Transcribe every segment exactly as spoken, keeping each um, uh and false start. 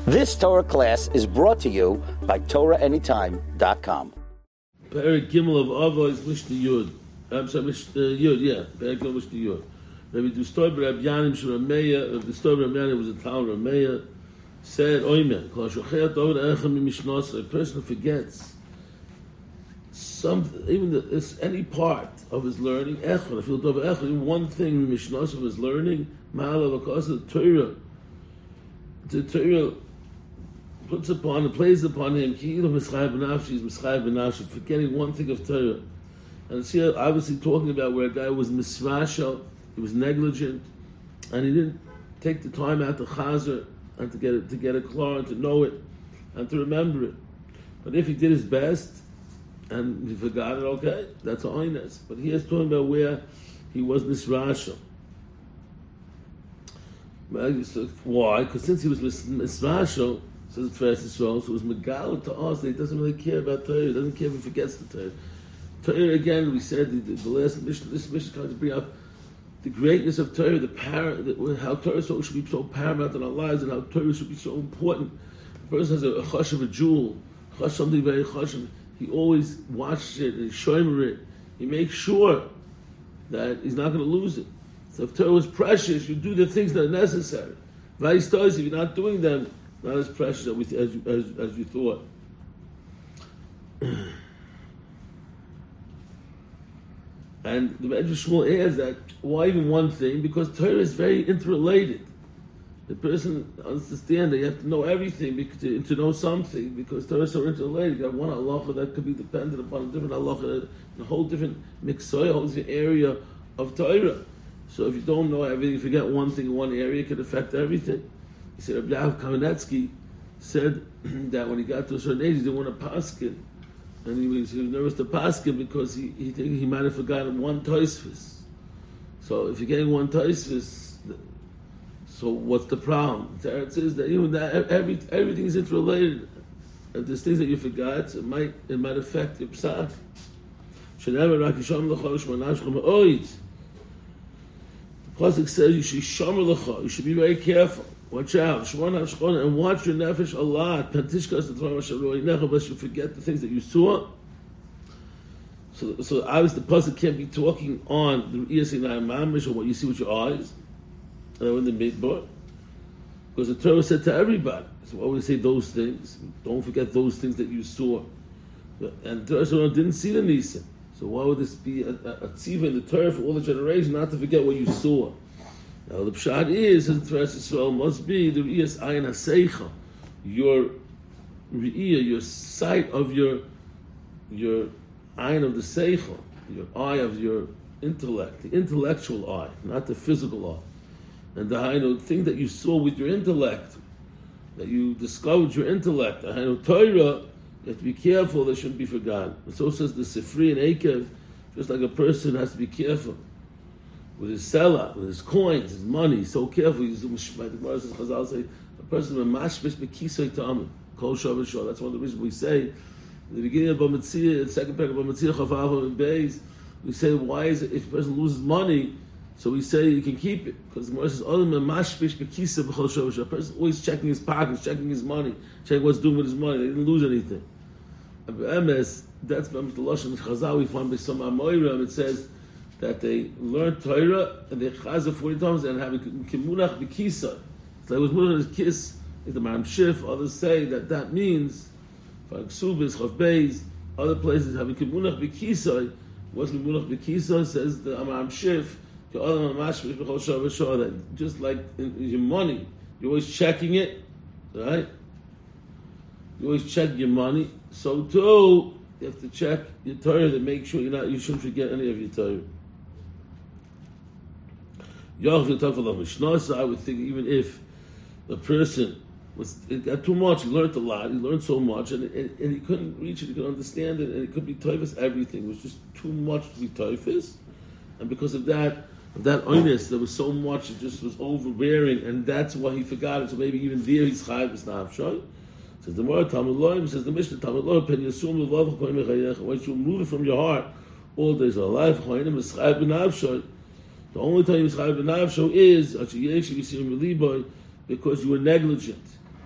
This Torah class is brought to you by Torah Anytime dot com. Perek Gimel of Ava is Mishnah Yud. I'm sorry, Mishnah Yud, yeah. Perek Gimel Mishnah Yud. Rabbi the story of Rabbi Yanim Shurameya, the story of Rabbi Yanim was a town of Rameya, said, Oimer, Kol Shocheh Torah Echem Mimishnos, a person forgets some, even the, it's any part of his learning, Echon, if he'll do Echon, even one thing, Mishnos of his learning, Ma'ala V'kos, the Torah, the Torah puts upon and plays upon him, Ki'ilu Mischai B'nafshi, is Mischai B'nafshi, forgetting one thing of Torah. And it's here obviously talking about where a guy was misrashal, he was negligent, and he didn't take the time out to chazer and to get it, to get it clear and to know it and to remember it. But if he did his best and he forgot it, okay, that's oinus. But he is talking about where he was misrashal. Why? Because since he was misrashal, says the first Yisrael, so it was Megal to us that he doesn't really care about Torah, he doesn't care if he forgets the Torah. Torah, again, we said, the, the last mission, this mission comes to bring up the greatness of Torah, the power, the, how Torah so, should be so paramount in our lives, and how Torah should be so important. The person has a, a chush of a jewel, chush something very chush of, he always watches it, and he's shomer it. He makes sure that he's not going to lose it. So if Torah is precious, you do the things that are necessary. Vice versa, if you're not doing them, not as precious as, we, as, as, as you thought. And the Medrash Shmuel adds that, why even one thing? Because Torah is very interrelated. The person understands that you have to know everything to, to know something, because Torah is so interrelated. You have one halacha that could be dependent upon a different halacha, a whole different mixoy, a whole different area of Torah. So if you don't know everything, if you forget one thing in one area, it could affect everything. He said, Rabbi Yaakov Kamenetsky said that when he got to a certain age, he didn't want to paskin. And he was, he was nervous to paskin because he he, think he might have forgotten one toisvis. So if you're getting one toisvis, so what's the problem? It says that even that every, everything is interrelated. And there's things that you forgot, it might it might affect your psak. The Pasuk says you should shomer lecha, you should be very careful. Watch out, and watch your nefesh a lot. Lest you forget the things that you saw. So, so obviously the pasuk can't be talking on the Iyasei Mamish or what you see with your eyes, and in the midbar, because the Torah said to everybody. So why would they say those things? Don't forget those things that you saw. And the Torah didn't see the Nisan. So why would this be a, a, a tziva in the Torah for all the generations not to forget what you saw? Now the pshat is, as the first Yisrael must be the re'iyas ayin haseicha, your re'iyah, your sight of your your ayin of the seicha, your eye of your intellect, the intellectual eye, not the physical eye, and the hainu thing that you saw with your intellect, that you discovered your intellect, the hainu Torah, you have to be careful; that shouldn't be forgotten. And so says the Sifri and Ekev, just like a person has to be careful with his selah, with his coins, his money, so careful. The Gemara says, Chazal say, a person with mashmish bekisay ta'amim, kol shav shor. That's one of the reasons we say, in the beginning of Bamitzia, the second paragraph of Bamitzia, Chavav and Beis, we say, why is it, if a person loses money, so we say you can keep it, because the Gemara says, other than mashmish bekisay b'chol shav shor, a person always checking his pockets, checking his money, checking what's doing with his money, they didn't lose anything. And M S, that's the Lashon Chazal we find by some Amoyram, it says, that they learn Torah and they chazah forty times and have a kimunach b'kisa. So it was munach his kiss. The Maram Shif, others say that that means, for Ksubis, Chav Beis, other places having kimunach b'kisa. What's kimunach b'kisa? Says the Maram Shif, that just like in your money, you're always checking it, right? You always check your money. So too, you have to check your Torah to make sure you're not, you shouldn't forget any of your Torah. I would think even if a person was it got too much, he learned a lot, he learned so much, and, and, and he couldn't reach it, he couldn't understand it, and it could be typhus everything. It was just too much to be typhus, and because of that, of that onus, there was so much, it just was overbearing, and that's why he forgot it. So maybe even there he's chayav b'snafshay. Says the Gemara, Talmud Loim, says the Mishnah, Talmud Loim, pen yasum levav koyim mechayecha. Once you remove it from your heart, all days of life, choyim is chayav b'nafshay. The only time you chayav b'nafshay is because you were negligent.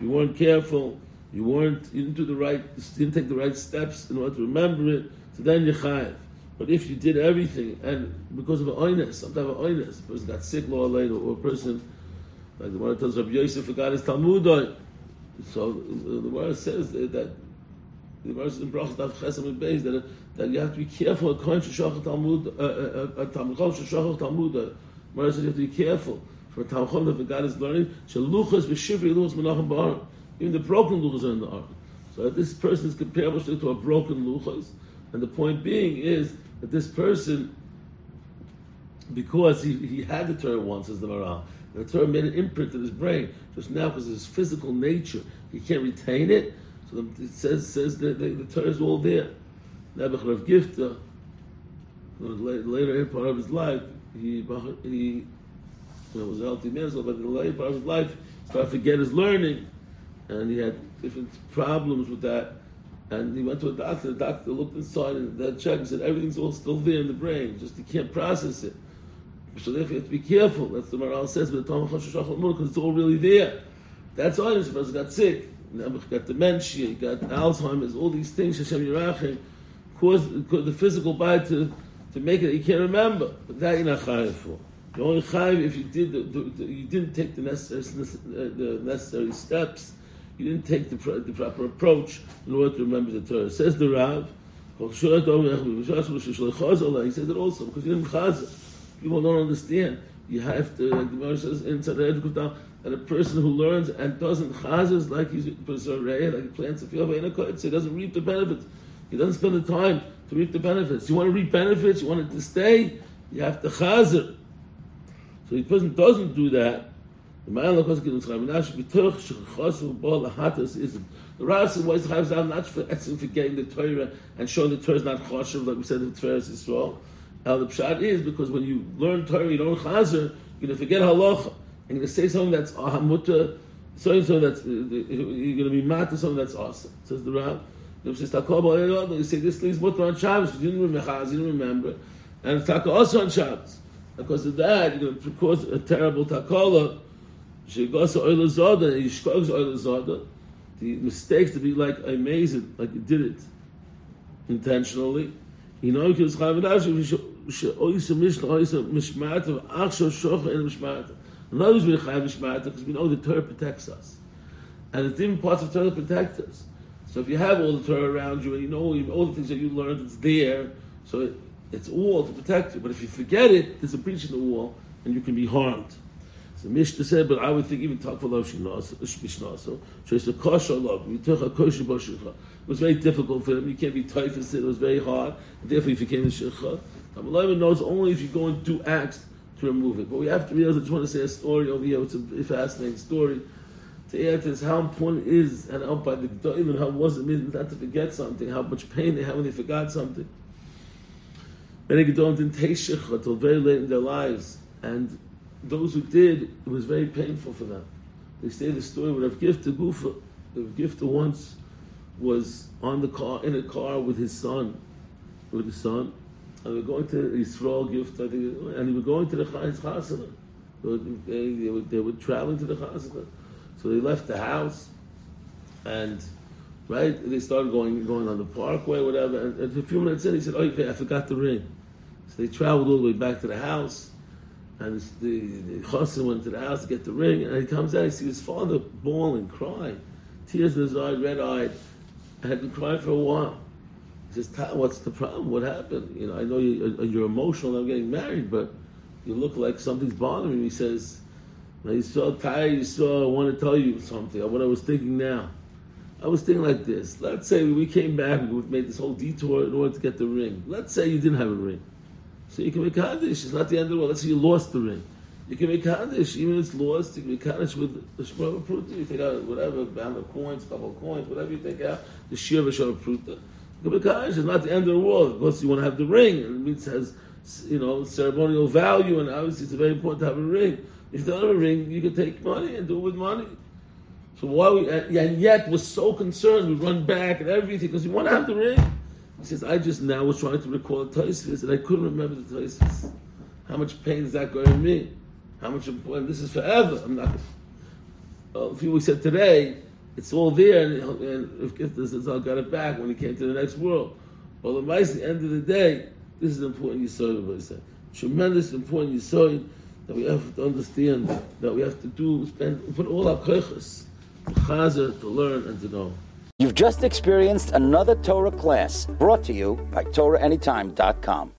you weren't careful, you weren't, you didn't do the right, you didn't take the right steps in order to remember it, so then you're chayiv. But if you did everything, and because of an oinus, some type of oinus, a person got sick later, or a person, like the Gemara tells Rabbi Yosef, forgot his Talmudoi. So the Gemara says that, that the Gemara says in Brachas Daf Chesam and Beis that that you have to be careful. Kohen sheshachar Talmud, a Talmud sheshachar Talmudoi. The Gemara says you have to be careful for a Talmud that forgot his learning. Sheluchas v'shivri luchas menachem ba'aron. Even the broken luchas are in the ark. So this person is comparable to a broken luchas, and the point being is that this person, because he, he had the Torah once, as the Maral, the Torah made an imprint in his brain. Just now, because of his physical nature, he can't retain it. So it says says that the, the Torah is all there. Nebuch Rav Gifta, later in part of his life, he he you know, was a healthy man, but in the later part of his life, he started to forget his learning, and he had different problems with that. And he went to a doctor. The doctor looked inside and that checked and said everything's all still there in the brain. Just he can't process it. So therefore you have to be careful. That's the Maral says, but because it's all really there. That's all. This person got sick. You got dementia. You got Alzheimer's. All these things. Hashem Yerachim caused, caused the physical body to, to make it. You can't remember. But that you're not chayiv for. You're only chayiv if you did the, the, the, you didn't take the necessary the necessary steps. You didn't take the, the proper approach in order to remember the Torah. Says the Rav, he says it also because you didn't chazah. People don't understand. You have to, like the Gemara says inside the Edukut down, that a person who learns and doesn't chazah is like he's like he plants a field of so he doesn't reap the benefits. He doesn't spend the time to reap the benefits. You want to reap benefits, you want it to stay, you have to chazah. So the person doesn't do that. The Rav says, why is Chayav not for forgetting the Torah and showing the Torah is not chashuv, like we said in Tiferes Yisrael? Now the pshat is because when you learn Torah, you don't chazer, you're going to forget halacha, and you're going to say something that's ahamuta, something that's you're going to be mad to something that's awesome. Says the Rav. You say this thing's mutter on Shabbos because you didn't remember, you didn't remember, and it's taka also on Shabbos. Because of that, you're going to cause a terrible takala. The mistakes to be like amazing, like you did it intentionally. You know, because another is because we know the Torah protects us, and the different parts of Torah protect us. So if you have all the Torah around you and you know all the things that you learned, it's there. So it, it's all to protect you. But if you forget it, there's a breach in the wall, and you can be harmed. So Mishnah said, but I would think even talk for love Mishnah. So it's a kosher love. We took a kosher b'shircha. It was very difficult for him. You can't be typhus. It was very hard. And therefore, he became a shircha. Talmud knows only if you go and do acts to remove it. But we have to realize. I just want to say a story over here. It's a fascinating story. To add to this, how important it is and how by the Gedolim and how it was it means not to forget something. How much pain they have when they forgot something. Many Gedolim didn't taste shircha until very late in their lives, and those who did, it was very painful for them. They say the story with Rav Gifta Gufa. Rav Gifta once was on the car in a car with his son, with his son, and we're going to Yisrael Gifta, and they were going to the his chasana. They, they, were, they were traveling to the chasana, so they left the house, and right they started going going on the parkway, whatever. And, and a few minutes in, he said, "Oh, okay, I forgot the ring." So they traveled all the way back to the house. And the, the chassan went to the house to get the ring, and he comes out, he sees his father bawling, crying, tears in his eyes, red-eyed, and had been crying for a while. He says, what's the problem? What happened? You know, I know you, you're emotional, I'm getting married, but you look like something's bothering you. He says, you saw tired, you saw, I want to tell you something, what I was thinking now. I was thinking like this. Let's say we came back, we made this whole detour in order to get the ring. Let's say you didn't have a ring. So you can make Kaddish. It's not the end of the world. Let's say you lost the ring. You can make Kaddish. Even if it's lost, you can make Kaddish with the Shema Pruta. You take out whatever, a band of coins, a couple of coins, whatever you take out, the Shir V'Shema Pruta. You can make Kaddish. It's not the end of the world. Of course, you want to have the ring. And it means it has, you know, ceremonial value, and obviously it's very important to have a ring. If you don't have a ring, you can take money and do it with money. So why we, and yet we're so concerned, we run back and everything, because we want to have the ring. He says, I just now was trying to recall the Tosfos, and I couldn't remember the Tosfos. How much pain is that going to me? How much important? This is forever. I'm not. Well, a few weeks said today, it's all there, and, and if Gifta Zatzal got it back when he came to the next world. But the mice, at the end of the day, this is an important yesod of what he said. Tremendous important yesod that we have to understand, that we have to do, spend, put all our koiches to chazer, to learn, and to know. You've just experienced another Torah class brought to you by Torah Anytime dot com.